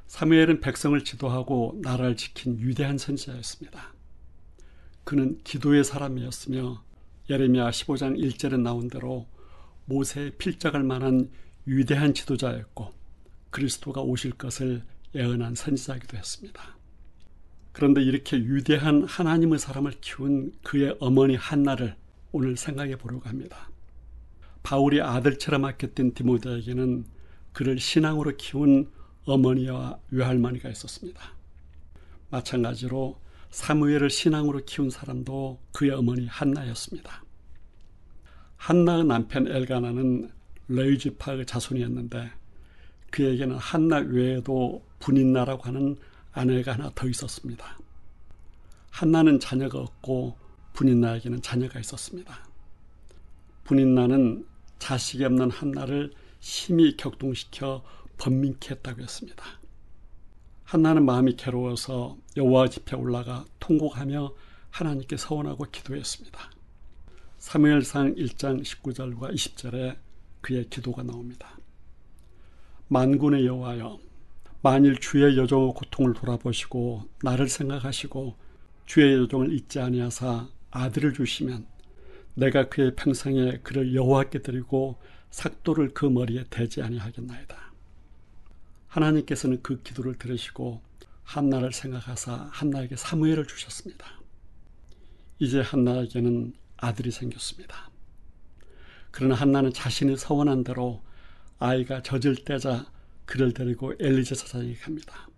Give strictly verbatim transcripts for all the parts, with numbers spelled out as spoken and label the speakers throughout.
Speaker 1: 사무엘은 백성을 지도하고 나라를 지킨 위대한 선지자였습니다. 그는 기도의 사람이었으며 예레미야 십오 장 일 절에 나온 대로 모세의 필적할 만한 위대한 지도자였고 그리스도가 오실 것을 예언한 선지자이기도 했습니다. 그런데 이렇게 위대한 하나님의 사람을 키운 그의 어머니 한나를 오늘 생각해 보려고 합니다. 바울이 아들처럼 아꼈던 디모데에게는 그를 신앙으로 키운 어머니와 외할머니가 있었습니다. 마찬가지로 사무엘을 신앙으로 키운 사람도 그의 어머니 한나였습니다. 한나의 남편 엘가나는 레위지파의 자손이었는데 그에게는 한나 외에도 분인나라고 하는 아내가 하나 더 있었습니다. 한나는 자녀가 없고 분인나에게는 자녀가 있었습니다. 분인나는 자식이 없는 한나를 심히 격동시켜 번민케 했다고 했습니다. 한나는 마음이 괴로워서 여호와 집에 올라가 통곡하며 하나님께 서원하고 기도했습니다. 사무엘상 일 장 십구 절과 이십 절에 그의 기도가 나옵니다. 만군의 여호와여, 만일 주의 여종의 고통을 돌아보시고 나를 생각하시고 주의 여종을 잊지 아니하사 아들을 주시면 내가 그의 평생에 그를 여호와께 드리고 삭도를 그 머리에 대지 아니하겠나이다. 하나님께서는 그 기도를 들으시고 한나를 생각하사 한나에게 사무엘을 주셨습니다. 이제 한나에게는 아들이 생겼습니다. 그러나 한나는 자신이 서원한 대로 아이가 젖을 떼자 그를 데리고 엘리제 사장에게 갑니다.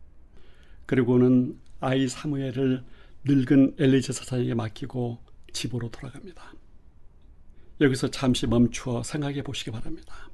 Speaker 1: 그리고는 아이 사무엘을 늙은 엘리제 사장에게 맡기고 집으로 돌아갑니다. 여기서 잠시 멈추어 생각해 보시기 바랍니다.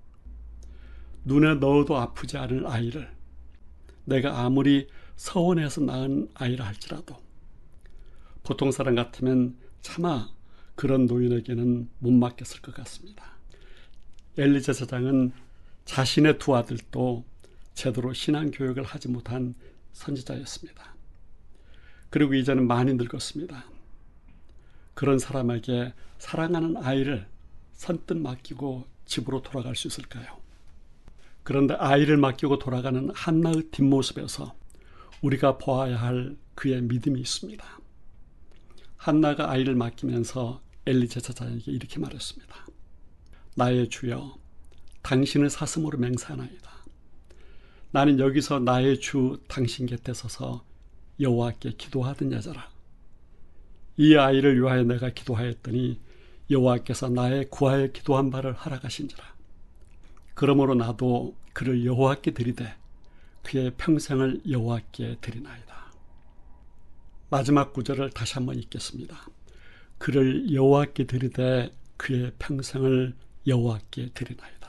Speaker 1: 눈에 넣어도 아프지 않을 아이를 내가 아무리 서원해서 낳은 아이라 할지라도 보통 사람 같으면 차마 그런 노인에게는 못 맡겼을 것 같습니다. 엘리제 사장은 자신의 두 아들도 제대로 신앙교육을 하지 못한 선지자였습니다. 그리고 이제는 많이 늙었습니다. 그런 사람에게 사랑하는 아이를 선뜻 맡기고 집으로 돌아갈 수 있을까요? 그런데 아이를 맡기고 돌아가는 한나의 뒷모습에서 우리가 보아야 할 그의 믿음이 있습니다. 한나가 아이를 맡기면서 엘리제 사장에게 이렇게 말했습니다. 나의 주여, 당신의 사슴으로 맹세하나이다. 나는 여기서 나의 주 당신 곁에 서서 여호와께 기도하던 여자라. 이 아이를 위하여 내가 기도하였더니 여호와께서 나의 구하여 기도한 바를 허락하신지라. 그러므로 나도 그를 여호와께 드리되 그의 평생을 여호와께 드리나이다. 마지막 구절을 다시 한번 읽겠습니다. 그를 여호와께 드리되 그의 평생을 여호와께 드리나이다.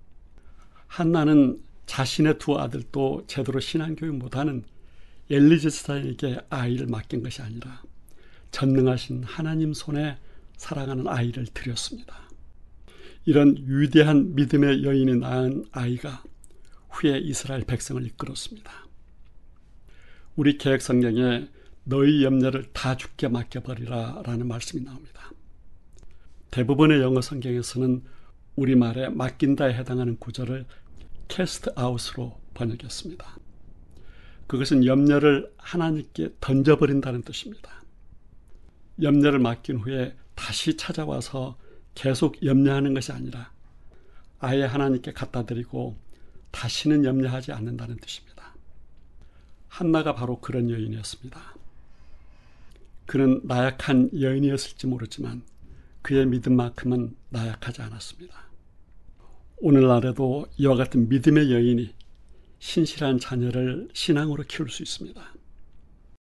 Speaker 1: 한나는 자신의 두 아들도 제대로 신앙교육 못하는 엘리제 사장에게 아이를 맡긴 것이 아니라 전능하신 하나님 손에 사랑하는 아이를 드렸습니다. 이런 위대한 믿음의 여인이 낳은 아이가 후에 이스라엘 백성을 이끌었습니다. 우리 개역 성경에 너희 염려를 다 주께 맡겨버리라 라는 말씀이 나옵니다. 대부분의 영어 성경에서는 우리말에 맡긴다에 해당하는 구절을 cast out로 번역했습니다. 그것은 염려를 하나님께 던져버린다는 뜻입니다. 염려를 맡긴 후에 다시 찾아와서 계속 염려하는 것이 아니라 아예 하나님께 갖다 드리고 다시는 염려하지 않는다는 뜻입니다. 한나가 바로 그런 여인이었습니다. 그는 나약한 여인이었을지 모르지만 그의 믿음만큼은 나약하지 않았습니다. 오늘날에도 이와 같은 믿음의 여인이 신실한 자녀를 신앙으로 키울 수 있습니다.